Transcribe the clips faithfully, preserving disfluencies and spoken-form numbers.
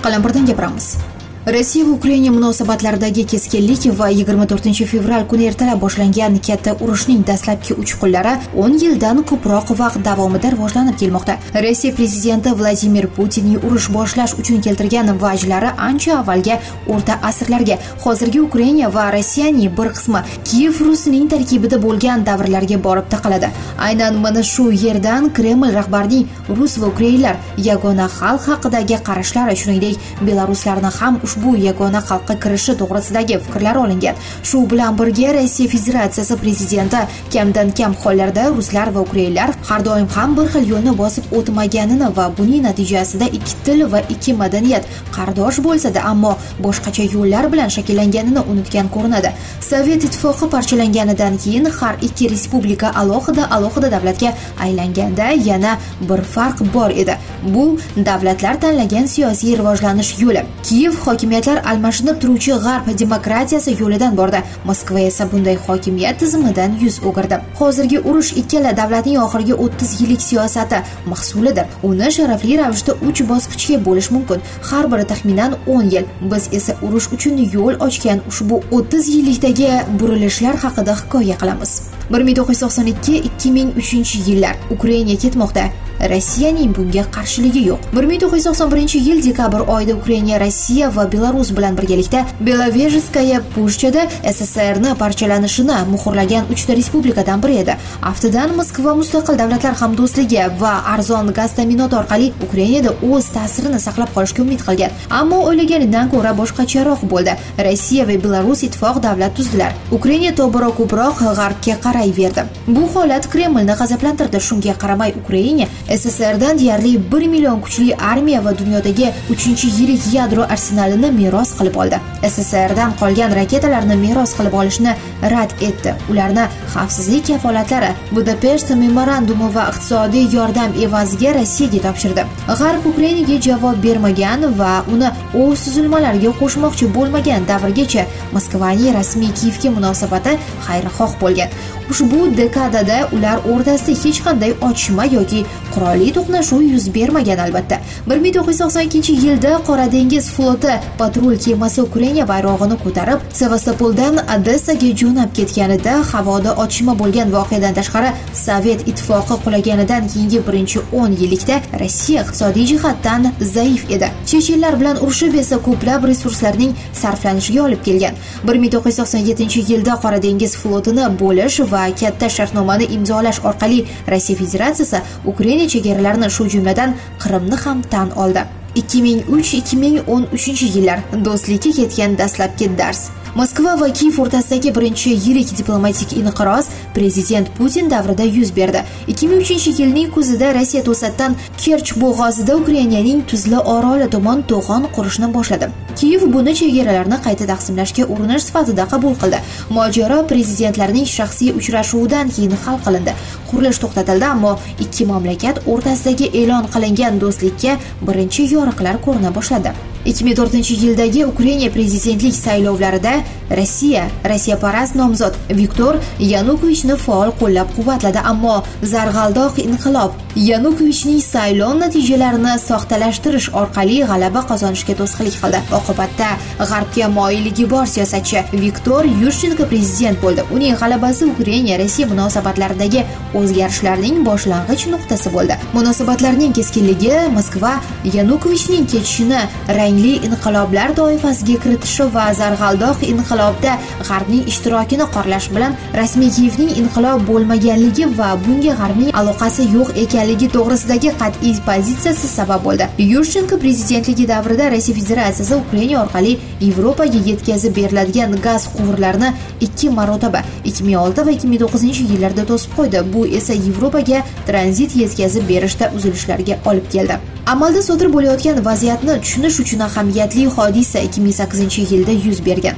Qalambardan gapiramiz. Rossiya va Ukraina munosabatlaridagi keskinlik va yigirma to'rtinchi fevral kuni ertalab boshlangan katta urushning dastlabki uchqunlari o'n yildan ko'proq vaqt davomida rivojlanib kelmoqda. Rossiya prezidenti Vladimir Putinning urush boshlash uchun keltirgan vajlari ancha avvalga, o'rta asrlarga, hozirgi Ukraina va Rossiyaning bir qismi Kiyev Rusining tarkibida bo'lgan davrlarga borib taqaladi. Aynan mana shu yerdan Kreml rahbarining Rus va Ukrainlar yagona xalq haqidagi qarashlari, shuningdek, Belaruslarni ham ushbu yagona xalqqa kirishi to'g'risidagi fikrlar olingan. Shu bilan birga Rossiya Federatsiyasi prezidenti kamdan kam hollarda ruslar va ukrainlar har doim ham bir xil yo'lni bosib o'tmaganini va buning natijasida ikki til va ikki madaniyat qardosh bo'lsa-da, ammo boshqacha yo'llar bilan shakllanganini unutgan ko'rinadi. Sovet ittifoqi parchalanganidan keyin har ikki respublika alohida alohida davlatga aylanganda yana bir farq bor edi. Bu davlatlar tanlagan siyosiy rivojlanish yo'li. Kiyev hokimiyatlar almashinib turuvchi g'arb demokratiyasi yo'lidan bordi. Moskva esa bunday hokimiyat tizimidan yuz o'girdi. Hozirgi urush ikkala davlatning oxirgi o'ttiz yillik siyosati mahsulidir. Uni sharafli ravishda uch bosqichga bo'lish mumkin. Har biri taxminan o'n yil. Biz esa urush uchun yo'l ochgan ushbu o'ttiz yillikdagi burilishlar haqida hikoya qilamiz. bir ming to'qqiz yuz to'qson ikki ikki ming uchinchi yillar Ukraina ketmoqda. Rossiyaning bunga qarshiligi yo'q. bir ming to'qqiz yuz to'qson birinchi yil dekabr oyida Ukraina, Rossiya va Belarus bilan birgalikda Belovežskaya Pushchada S S R ni parchalanishini muhrlagan uchta respublikadan biri edi. Aftidan Moskva mustaqil davlatlar hamdo'stligi va arzon gaz ta'minoti orqali Ukrainada o'z ta'sirini saqlab qolishga umid qilgan. Ammo o'ylaganidan ko'ra boshqacharoq bo'ldi. Rossiya va Belarus ittifoq davlat tuzdilar. Ukraina tobora ko'proq g'arbga qarayverdi. Bu holat Kremlni g'azablantirdi. Shunga qaramay Ukraina S S R dan deyarli bir million kuchli armiya va dunyodagi uchinchi yirik yadro arsenalini meros qilib oldi. S S R dan qolgan raketalarni meros qilib olishni rad etdi. Ularni xavfsizlik kafolatlari, Budapesht memorandumi va iqtisodiy yordam evaziga Rossiyaga topshirdi. G'arb Ukrainaga javob bermagan va uni o'z tuzilmalariga qo'shmoqchi bo'lmagan davrgacha Moskvaning rasmiy Kiyevga munosabati xayrixoh bo'lgan. Ushbu dekadada ular o'rtasida hech qanday otishma yoki qurolli to'qnashuv yuz bermagan albatta. bir ming to'qqiz yuz to'qson ikkinchi yilda Qora dengiz floti patrul kemasi Ukraina bayrog'ini ko'tarib Sevastopoldan Odessaga jo'nab ketganida havoda otishma bo'lgan. Voqeadan tashqari, Sovet ittifoqi qulaganidan keyingi birinchi o'n yillikda Rossiya iqtisodiy jihatdan zaif edi. Chechenlar bilan urushib esa ko'plab resurslarning sarflanishiga olib kelgan. bir ming to'qqiz yuz to'qson yettinchi yilda Qora dengiz flotini bo'lish va katta shartnomani imzolash orqali Rossiya Federatsiyasi Ukraina chegaralarini, shu jumladan Qrimni ham tan oldi. ikki ming uch ikki ming o'n uchinchi yillar do'stlikka ketgan dastlabki dars. Moskva va Kiyev o'rtasidagi birinchi yirik diplomatik inqiroz prezident Putin davrida yuz berdi. ikki ming uchinchi yilning kuzida Rossiya to'satdan Kerch bo'g'ozida Ukrainaning Tuzla oroli tomon to'g'on qurishni boshladi. Kiyev buni chegaralarni qayta taqsimlashga urinish sifatida qabul qildi. Mojaro prezidentlarning shaxsiy uchrashuvidan keyin hal qilindi. Qurilish to'xtatildi, ammo ikki mamlakat o'rtasidagi e'lon qilingan do'stlikka birinchi yoriqlar ko'rina boshladi. ikki ming to'rtinchi yildagi Ukraina prezidentlik saylovlarida Rossiya, Rossiyaparast nomzod Viktor Yanukovichni faol qo'llab-quvvatladi, ammo zarg'aldoq inqilob Yanukovichning saylov natijalarini soxtalashtirish orqali g'alaba qozonishga to'sqinlik qildi. Oqibatda g'arbga moyilligi bor siyosatchi Viktor Yushchenko prezident bo'ldi. Uning g'alabasi Ukraina Rossiya munosabatlaridagi o'zgarishlarning boshlang'ich nuqtasi bo'ldi. Munosabatlarning keskinligi Moskva Yanukovichning ketishini rangli inqiloblar toifasiga kiritishi va zarg'aldoq inqilobda g'arbning ishtirokini qorlash bilan rasmiy Kiyevning inqilob bo'lmaganligi va bunga g'arbning aloqasi yo'q ekanligi to'g'risidagi qat'iy pozitsiyasi sabab bo'ldi. Yushchenko prezidentligi davrida Rossiya Federatsiyasi Ukraina orqali Yevropaga yetkazib beriladigan gaz quvurlarini ikki marotaba ikki ming olti va ikki ming to'qqizinchi yillarda to'sib qo'ydi. Bu esa Yevropaga tranzit yetkazib berishda uzilishlarga olib keldi. Amalda sodir bo'layotgan vaziyatni tushunish uchun ahamiyatli hodisa ikki ming sakkizinchi yilda yuz bergan.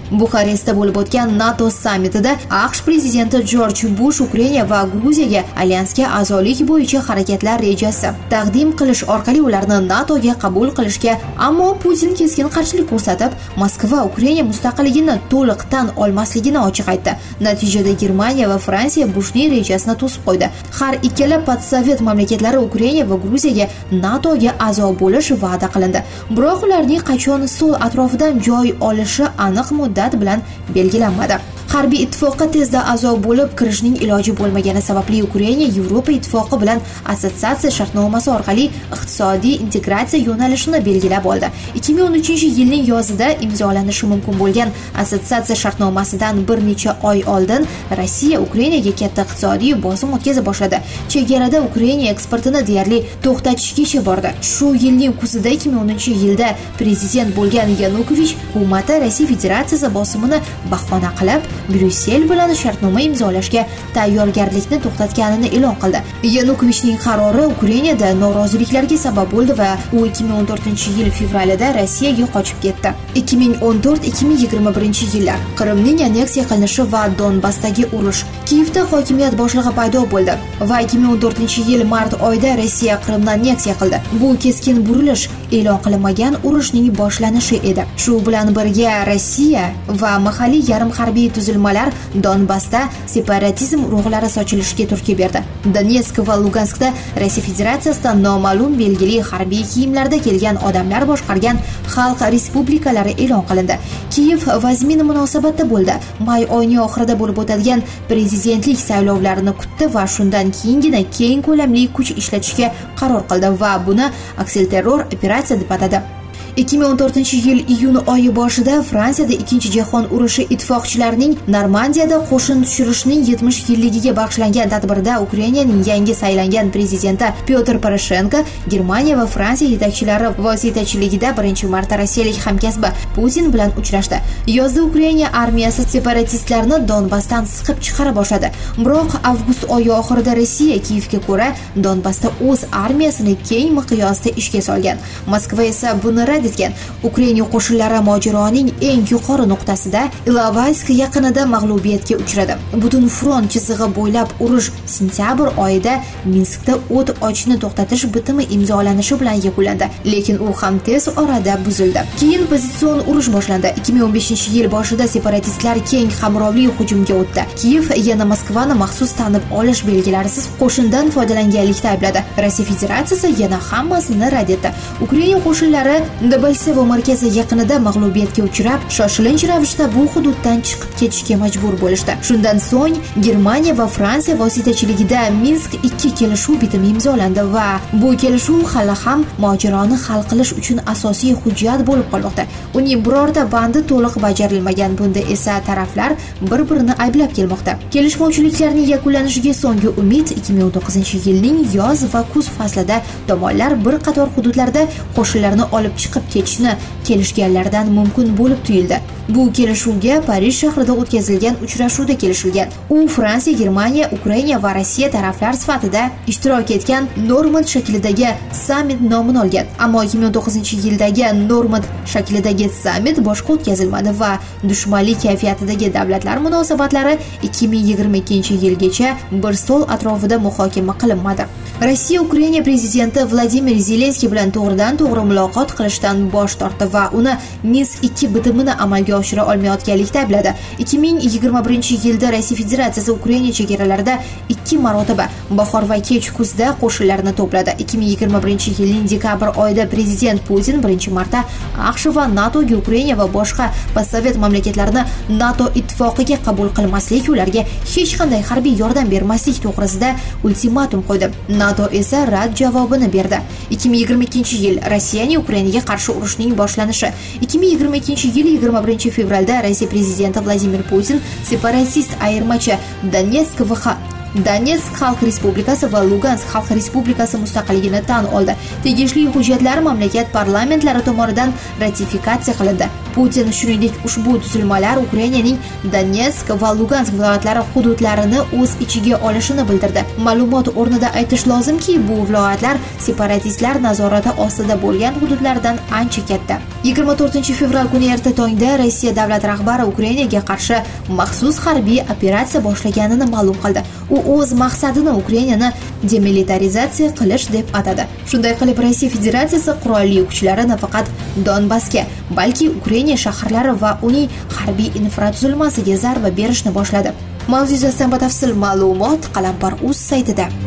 Buxarestda bo'lib o'tgan NATO sammitida AQSh prezidenti Jorj Bush Ukraina va Gruziyaga alyansga a'zolik bo'yicha harakatlar rejasi taqdim qilish orqali ularni NATOga qabul qilishga, ammo Putin keskin qarshilik ko'rsatib, Moskva Ukraina mustaqilligini to'liq tan olmasligini ochiq aytdi. Natijada Germaniya va Fransiya Bushning rejasini to'sib qo'ydi. Har ikkala podsovet mamlakatlari Ukraina va Gruziyaga NATOga a'zo bo'lish va'da qilindi. Biroq ularning qachon stol atrofidan joy olishi aniq muddat bilan belgilanmadi. Harbiy ittifoqqa tezda a'zo bo'lib kirishning iloji bo'lmagani sababli Ukraina Yevropa ittifoqi bilan assotsiatsiya shartnomasi orqali iqtisodiy integratsiya yo'nalishini belgilab oldi. ikki ming o'n uchinchi yilning yozida imzolanishi mumkin bo'lgan assotsiatsiya shartnomasidan bir necha oy oldin Rossiya Ukrainaga katta iqtisodiy bosim o'tkaza boshladi. Chegarada Ukraina eksportini deyarli to'xtatishgacha bordi. Shu yilning kuzida ikki ming o'ninchi yilda prezident bo'lgan Yanukovich hukumati Rossiya Federatsiyasi bosimini bahona qilib Bryussel bilan shartnoma imzolashga tayyorgarlikni to'xtatganini e'lon qildi. Yanukovichning qarori Ukrainada noroziliklarga sabab bo'ldi va u ikki ming o'n to'rtinchi yil fevralida Rossiyaga qochib ketdi. ikki ming o'n to'rt ikki ming yigirma birinchi yillar Qrimning anneksiya qilinishi va Donbassdagi urush. Kiyevda hokimiyat boshlig'i paydo bo'ldi va ikki ming o'n to'rtinchi yil mart oyida Rossiya Qrimni anneksiya qildi. Bu keskin burilish e'lon qilinmagan urushning boshlanishi edi. Shu bilan birga Rossiya va mahalliy yarim harbiy tuzilmalar Donbassda separatizm urug'lari sochilishiga turtki berdi. Donetsk va Luganskda Rossiya Federatsiyasidan noma'lum belgili harbiy kiyimlarda kelgan odamlar boshqargan xalq respublikalari e'lon qilindi. Kiyev vazmin munosabatda bo'ldi. May oyining oxirida bo'lib o'tadigan prezidentlik saylovlarini kutdi va shundan keyingina keng ko'lamli kuch ishlatishga qaror qildi va buni aksilterror operatsiya deb atadi. ikki ming o'n to'rtinchi yil iyun oyi boshida Fransiyada ikkinchi jahon urushi ittifoqchilarining Normandiyada qo'shin tushirishning yetmish yilligiga bag'ishlangan tadbirda Ukrainaning yangi saylangan prezidenti Pyotr Poroshenko Germaniya va Fransiya yetakchilari vositachiligida birinchi marta rossiyalik hamkasbi Putin bilan uchrashdi. Yozda Ukraina armiyasi separatistlarni Donbassdan siqib chiqara boshladi. Biroq avgust oyi oxirida Rossiya Kiyevga ko'ra Donbassda o'z armiyasini keng miqyosda ishga solgan. Moskva esa buni rad etgan. Ukraina qo'shinlari mojaroning eng yuqori nuqtasida Ilovaysk yaqinida mag'lubiyatga uchradi. Butun front chizig'i bo'ylab urush sentyabr oyida Minskda o't ochishni to'xtatish bitimi imzolanishi bilan yakunlandi, lekin u ham tez orada buzildi. Keyin pozitsion urush boshlandi. ikki ming o'n beshinchi yil boshida separatistlar keng qamrovli hujumga o'tdi. Kiyev yana Moskvani maxsus tanib olish belgilarisiz qo'shindan foydalanganlikda aybladi. Rossiya Federatsiyasi yana hammasini rad etdi. Ukraina qo'shinlari Debalsevo markazi yaqinida mag'lubiyatga uchrab, shoshilinch ravishda bu hududdan chiqib ketishga majbur bo'lishdi. Shundan so'ng Germaniya va Fransiya vositachiligida Minsk ikki kelishuv bitimi imzolandi va bu kelishuv hali ham mojaroni hal qilish uchun asosiy hujjat bo'lib qolmoqda. Uning birorta bandi to'liq bajarilmagan. Bunda esa taraflar bir-birini ayblab kelmoqda. Kelishmovchiliklarning yakunlanishiga so'nggi umid ikki ming o'n to'qqizinchi yilning yoz va kuz faslida tomonlar bir qator hududlarda qo'shinlarni olib chiqib ketishni kelishganlardan mumkin bo'lib tuyuldi. Bu kelishuvga Parij shahrida o'tkazilgan uchrashuvda kelishilgan. U Fransiya, Germaniya, Ukraina va Rossiya taraflar sifatida ishtirok etgan Normand shaklidagi sammit nomini olgan. Ammo ikki ming o'n to'qqizinchi yildagi Normand shaklidagi sammit boshqa o'tkazilmadi va dushmanlik kayfiyatidagi davlatlar munosabatlari ikki ming yigirma ikkinchi yilgacha bir stol atrofida muhokama qilinmadi. Rossiya Ukraina prezidenti Vladimir Zelenskiy bilan to'g'ridan to'g'ri muloqot qilishdan bosh tortdi va uni Minsk ikki bitimini amalga oshira olmayotganlikda aybladi. ikki ming yigirma birinchi yilda Rossiya Federatsiyasi Ukraina chegaralarida ikki marotaba bahor va kech kuzda qo'shinlarni to'pladi. ikki ming yigirma birinchi yilning dekabr oyida prezident Putin birinchi marta AQSh va NATOga Ukraina va boshqa postsovet mamlakatlarini NATO ittifoqiga qabul qilmaslik, ularga hech qanday harbiy yordam bermaslik to'g'risida ultimatum qo'ydi. NATO esa rad javobini berdi. ikki ming yigirma ikkinchi yil Rossiyaning Ukrainaga qarshi urushining boshlanishi. ikki ming yigirma ikkinchi yil yigirma birinchi fevralda Rossiya prezidenti Vladimir Putin separatist ayirmachi Donetsk va Donetsk Xalq Respublikasi va Lugansk Xalq Respublikasi mustaqilligini tan oldi. Tegishli hujjatlar mamlakat parlamentlari tomonidan ratifikatsiya qilindi. Putin shuningdek ushbu tuzilmalar Ukrainaning Donetsk va Lugansk viloyatlari hududlarini o'z ichiga olishini bildirdi. Ma'lumot o'rnida aytish lozimki, bu viloyatlar separatistlar nazorati ostida bo'lgan hududlardan ancha katta. yigirma to'rtinchi fevral kuni erta tongda Rossiya davlat rahbari Ukrainaga qarshi maxsus harbiy operatsiya boshlaganini ma'lum qildi. U o'z maqsadini Ukrainani demilitarizatsiya qilish deb atadi. Shunday qilib, Rossiya Federatsiyasi qurolli kuchlari nafaqat Donbassga, balki Ukraina shaharlari va uning harbiy infratuzilmasiga zarba berishni boshladi. Mavzu yuzasidan batafsil ma'lumot Qalampar.uz saytida.